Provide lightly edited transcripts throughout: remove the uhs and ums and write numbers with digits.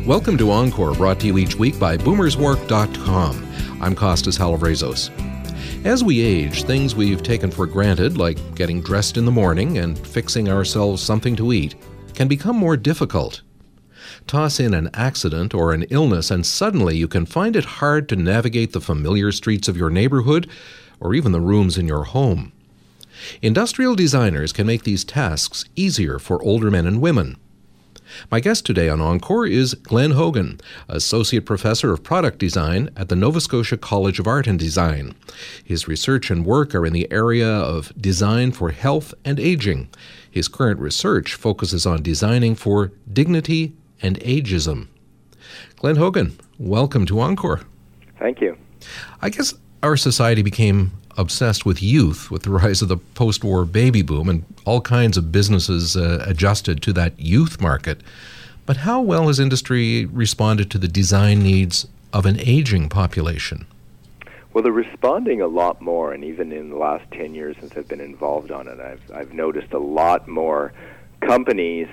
Welcome to Encore, brought to you each week by boomerswork.com. I'm Kostas Halivrazos. As we age, things we've taken for granted, like getting dressed in the morning and fixing ourselves something to eat, can become more difficult. Toss in an accident or an illness, and suddenly you can find it hard to navigate the familiar streets of your neighborhood or even the rooms in your home. Industrial designers can make these tasks easier for older men and women. My guest today on Encore is Glenn Hogan, Associate Professor of Product Design at the Nova Scotia College of Art and Design. His research and work are in the area of design for health and aging. His current research focuses on designing for dignity and ageism. Glenn Hogan, welcome to Encore. Thank you. I guess our society became obsessed with youth with the rise of the post-war baby boom, and all kinds of businesses adjusted to that youth market. But how well has industry responded to the design needs of an aging population? Well, they're responding a lot more, and even in the last 10 years since I've been involved on it, I've noticed a lot more companies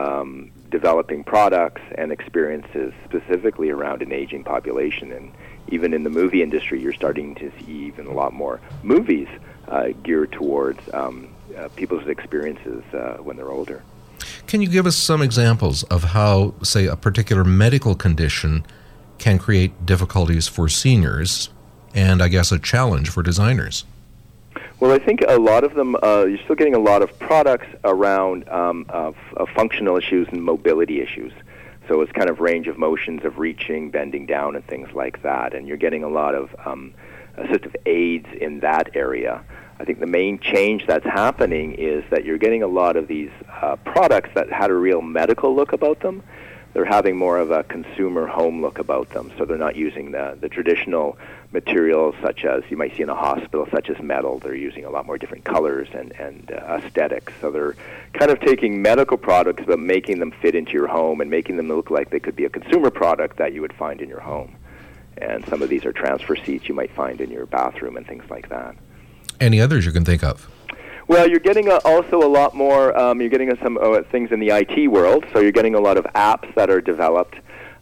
developing products and experiences specifically around an aging population. And even in the movie industry, you're starting to see even a lot more movies geared towards people's experiences when they're older. Can you give us some examples of how, say, a particular medical condition can create difficulties for seniors and, I guess, a challenge for designers? Well, I think a lot of them, you're still getting a lot of products around of functional issues and mobility issues. So it's kind of range of motions of reaching, bending down, and things like that. And you're getting a lot of assistive aids in that area. I think the main change that's happening is that you're getting a lot of these products that had a real medical look about them. They're having more of a consumer home look about them. So they're not using the traditional materials such as you might see in a hospital, such as metal. They're using a lot more different colors and aesthetics. So they're kind of taking medical products but making them fit into your home and making them look like they could be a consumer product that you would find in your home. And some of these are transfer seats you might find in your bathroom and things like that. Any others you can think of? Well, you're getting also a lot more, you're getting some things in the IT world, so you're getting a lot of apps that are developed.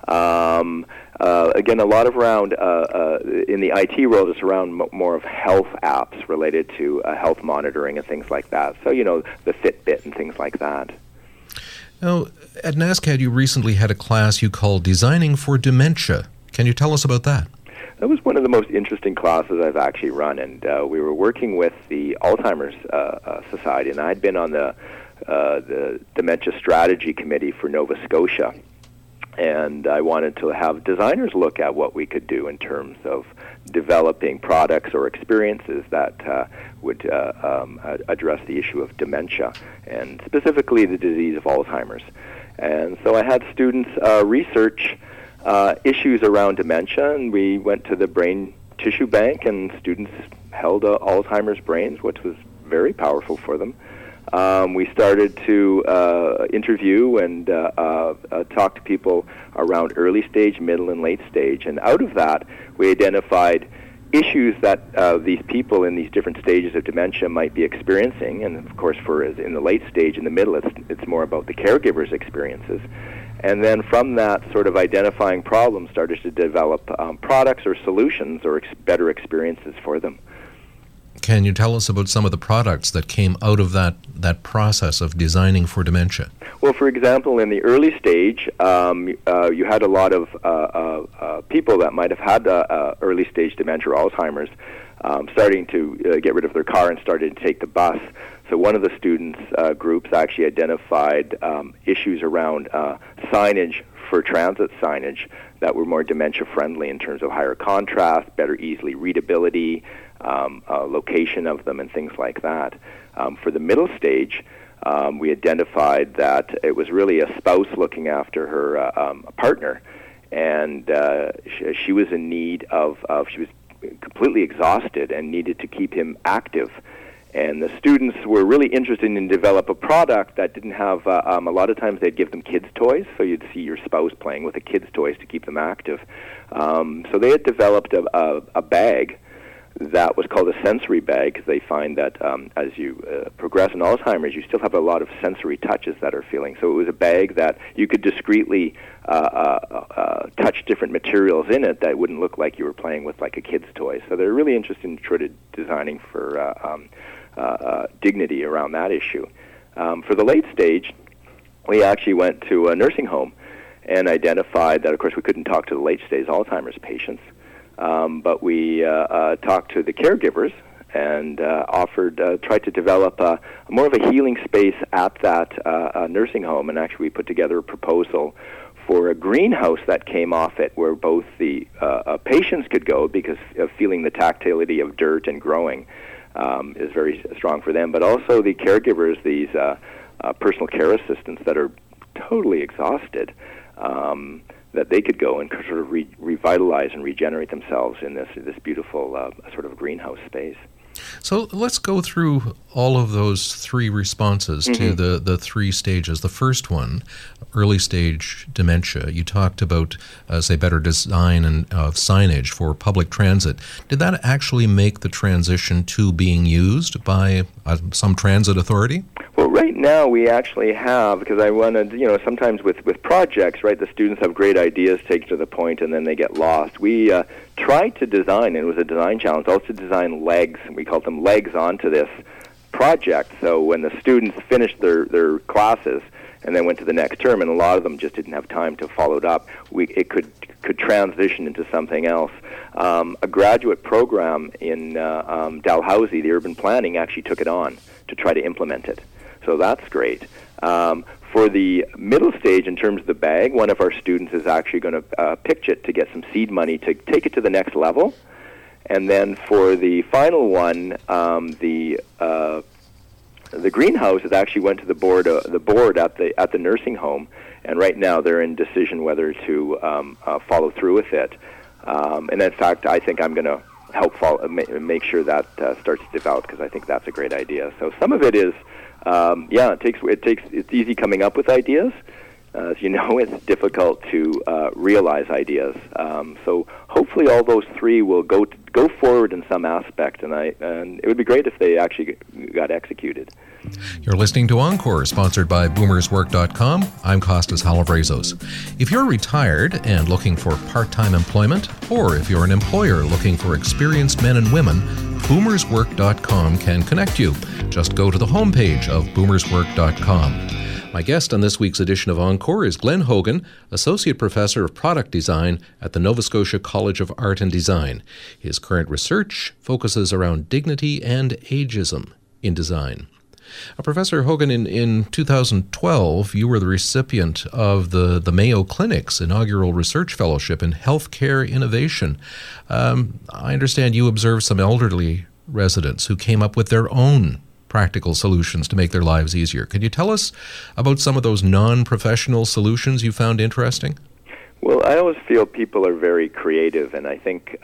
Again, a lot of around, in the IT world, it's around more of health apps related to health monitoring and things like that. So, the Fitbit and things like that. Now, at NSCAD, you recently had a class you called Designing for Dementia. Can you tell us about that? That was one of the most interesting classes I've actually run, and we were working with the Alzheimer's Society, and I'd been on the Dementia Strategy Committee for Nova Scotia, and I wanted to have designers look at what we could do in terms of developing products or experiences that would address the issue of dementia, and specifically the disease of Alzheimer's. And so I had students research issues around dementia, and we went to the brain tissue bank, and students held Alzheimer's brains, which was very powerful for them. We started to interview and talk to people around early stage, middle, and late stage, and out of that, we identified issues that these people in these different stages of dementia might be experiencing, and of course, for in the late stage, in the middle, it's more about the caregiver's experiences. And then from that sort of identifying problems, started to develop products or solutions or better experiences for them. Can you tell us about some of the products that came out of that process of designing for dementia? Well, for example, in the early stage, you had a lot of people that might have had early stage dementia or Alzheimer's starting to get rid of their car and started to take the bus. So one of the students' groups actually identified issues around signage for transit signage that were more dementia-friendly in terms of higher contrast, better easily readability, location of them, and things like that. For the middle stage, we identified that it was really a spouse looking after her partner, and she was in need of she was completely exhausted and needed to keep him active. And the students were really interested in develop a product that didn't have, a lot of times they'd give them kids' toys, so you'd see your spouse playing with the kids' toys to keep them active. So they had developed a bag that was called a sensory bag, because they find that as you progress in Alzheimer's, you still have a lot of sensory touches that are feeling. So it was a bag that you could discreetly touch different materials in it that wouldn't look like you were playing with like a kid's toy. So they're really interested in sort of designing for dignity around that issue. For the late stage, we actually went to a nursing home and identified that, of course, we couldn't talk to the late-stage Alzheimer's patients, but we talked to the caregivers and tried to develop more of a healing space at that nursing home. And actually, we put together a proposal for a greenhouse that came off it, where both the patients could go, because of feeling the tactility of dirt and growing is very strong for them, but also the caregivers, these personal care assistants that are totally exhausted, that they could go and sort of revitalize and regenerate themselves in this beautiful sort of greenhouse space. So let's go through all of those three responses to the three stages. The first one, early stage dementia. You talked about, say, better design and signage for public transit. Did that actually make the transition to being used by some transit authority? Well, right now we actually have, because I wanted, sometimes with projects, right, the students have great ideas, take to the point, and then they get lost. We tried to design, and it was a design challenge, also design legs, and we called them legs onto this project. So when the students finished their classes and then went to the next term, and a lot of them just didn't have time to follow it up, it could transition into something else. A graduate program in Dalhousie, the urban planning, actually took it on to try to implement it. So that's great. For the middle stage, in terms of the bag, one of our students is actually going to pitch it to get some seed money to take it to the next level. And then for the final one, the greenhouse, it actually went to the board at the nursing home, and right now they're in decision whether to follow through with it. And in fact, I think I'm going to help make sure that starts to develop, because I think that's a great idea. So some of it is, it's easy coming up with ideas. As you know, it's difficult to realize ideas. So hopefully all those three will go forward in some aspect, and it would be great if they actually got executed. You're listening to Encore, sponsored by BoomersWork.com. I'm Costas Halivrazos. If you're retired and looking for part-time employment, or if you're an employer looking for experienced men and women, BoomersWork.com can connect you. Just go to the homepage of BoomersWork.com. My guest on this week's edition of Encore is Glenn Hogan, Associate Professor of Product Design at the Nova Scotia College of Art and Design. His current research focuses around dignity and ageism in design. Professor Hogan, in 2012, you were the recipient of the Mayo Clinic's inaugural research fellowship in healthcare innovation. I understand you observed some elderly residents who came up with their own practical solutions to make their lives easier. Can you tell us about some of those non-professional solutions you found interesting? Well, I always feel people are very creative, and I think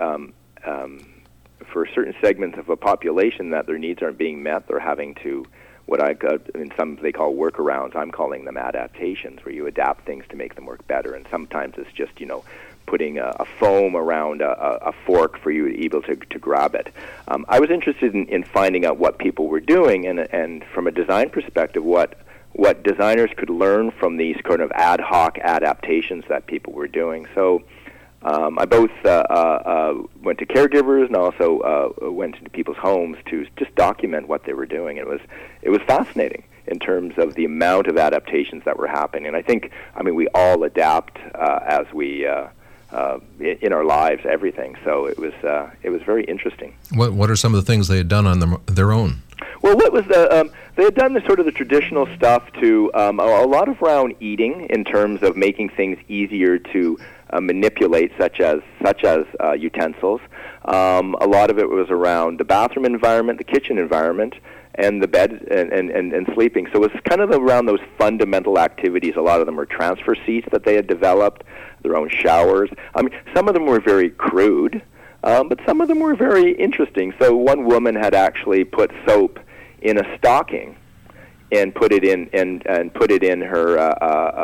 for certain segments of a population that their needs aren't being met, they're having to, some they call workarounds. I'm calling them adaptations, where you adapt things to make them work better. And sometimes it's just, putting a foam around a fork for you to be able to grab it. I was interested in finding out what people were doing, and from a design perspective, what designers could learn from these kind of ad hoc adaptations that people were doing. So I both went to caregivers and also went into people's homes to just document what they were doing. It was fascinating in terms of the amount of adaptations that were happening. And I think, we all adapt as we in our lives, everything. So it was very interesting. What are some of the things they had done on their own? Well, what was they had done the sort of the traditional stuff to a lot of around eating, in terms of making things easier to manipulate, such as utensils. A lot of it was around the bathroom environment, the kitchen environment, and the bed and sleeping. So it was kind of around those fundamental activities. A lot of them were transfer seats that they had developed, their own showers. Some of them were very crude, but some of them were very interesting. So one woman had actually put soap in a stocking and put it in her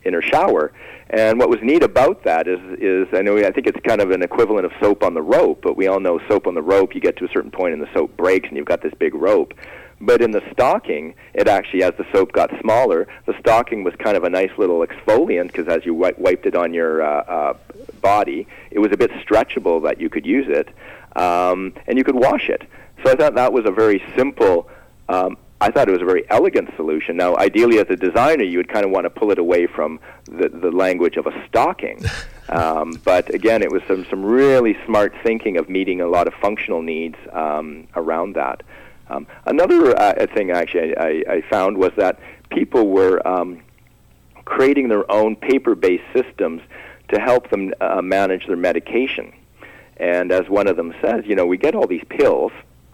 in her shower. And what was neat about that is I think it's kind of an equivalent of soap on the rope, but we all know soap on the rope, you get to a certain point and the soap breaks and you've got this big rope. But in the stocking, it actually, as the soap got smaller, the stocking was kind of a nice little exfoliant, because as you wiped it on your body, it was a bit stretchable that you could use it, and you could wash it. So I thought that was a very simple, I thought it was a very elegant solution. Now, ideally, as a designer, you would kind of want to pull it away from the language of a stocking. But again, it was some really smart thinking of meeting a lot of functional needs around that. Another thing actually I found was that people were creating their own paper-based systems to help them manage their medication. And as one of them says, we get all these pills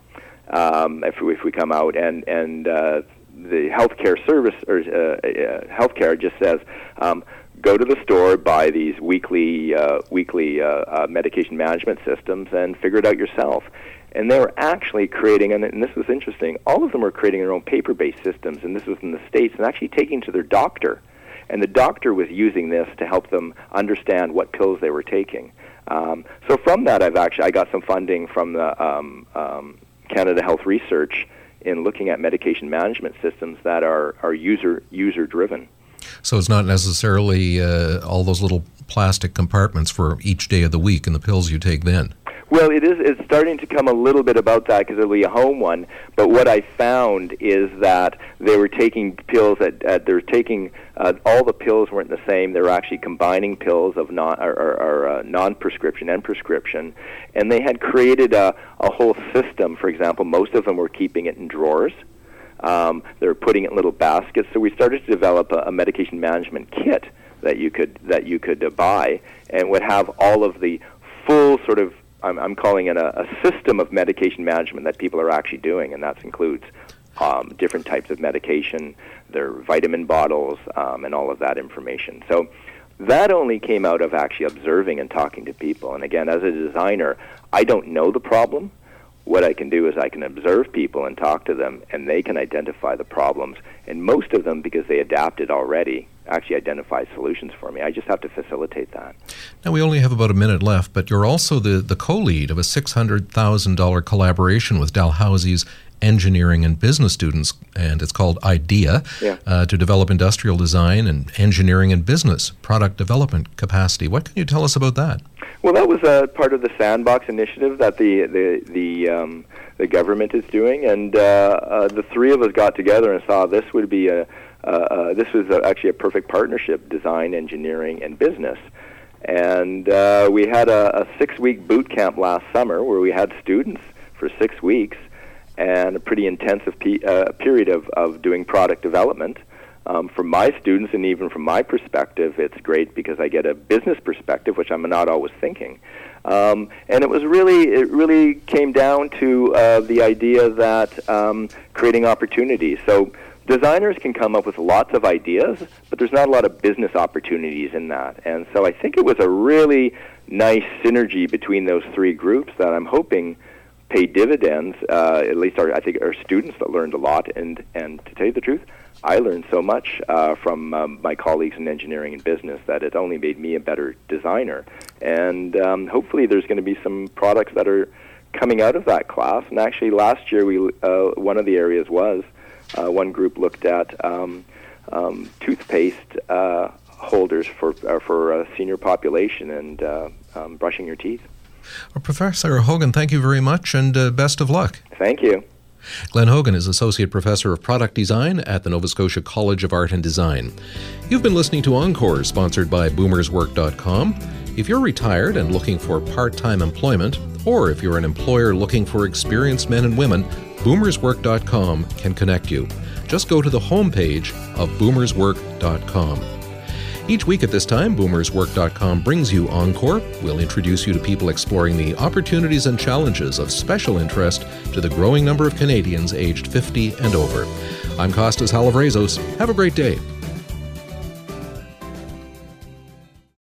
if we come out, and the healthcare service or healthcare just says, go to the store, buy these weekly medication management systems, and figure it out yourself. And they were actually creating, and this was interesting, all of them were creating their own paper-based systems, and this was in the States, and actually taking to their doctor. And the doctor was using this to help them understand what pills they were taking. So from that, I got some funding from the Canada Health Research in looking at medication management systems that are user-driven. So it's not necessarily all those little plastic compartments for each day of the week and the pills you take then. Well, it's starting to come a little bit about that, because it'll be a home one. But what I found is that they were taking pills they're taking all the pills weren't the same. They were actually combining pills of non-prescription and prescription, and they had created a whole system. For example, most of them were keeping it in drawers. They were putting it in little baskets. So we started to develop a medication management kit that you could buy, and would have all of the full sort of, I'm calling it a system of medication management that people are actually doing, and that includes different types of medication, their vitamin bottles, and all of that information. So that only came out of actually observing and talking to people. And again, as a designer, I don't know the problem. What I can do is I can observe people and talk to them, and they can identify the problems. And most of them, because they adapted already, actually identify solutions for me. I just have to facilitate that. Now, we only have about a minute left, but you're also the co-lead of a $600,000 collaboration with Dalhousie's engineering and business students, and it's called IDEA, to develop industrial design and engineering and business product development capacity. What can you tell us about that? Well, that was part of the Sandbox initiative that the government is doing, and the three of us got together and saw this would be this was actually a perfect partnership: design, engineering, and business. And we had a 6-week boot camp last summer where we had students for 6 weeks, and a pretty intensive period of doing product development. From my students, and even from my perspective, it's great because I get a business perspective, which I'm not always thinking. And it really came down to the idea that creating opportunities. So designers can come up with lots of ideas, but there's not a lot of business opportunities in that. And so I think it was a really nice synergy between those three groups that I'm hoping pay dividends. At least I think our students that learned a lot, and to tell you the truth, I learned so much from my colleagues in engineering and business that it only made me a better designer. And hopefully there's going to be some products that are coming out of that class. And actually last year, one of the areas was, one group looked at toothpaste holders for a senior population and brushing your teeth. Well, Professor Hogan, thank you very much, and best of luck. Thank you. Glenn Hogan is Associate Professor of Product Design at the Nova Scotia College of Art and Design. You've been listening to Encore, sponsored by BoomersWork.com. If you're retired and looking for part-time employment, or if you're an employer looking for experienced men and women, BoomersWork.com can connect you. Just go to the homepage of BoomersWork.com. Each week at this time, BoomersWork.com brings you Encore. We'll introduce you to people exploring the opportunities and challenges of special interest to the growing number of Canadians aged 50 and over. I'm Costas Halavrazos. Have a great day.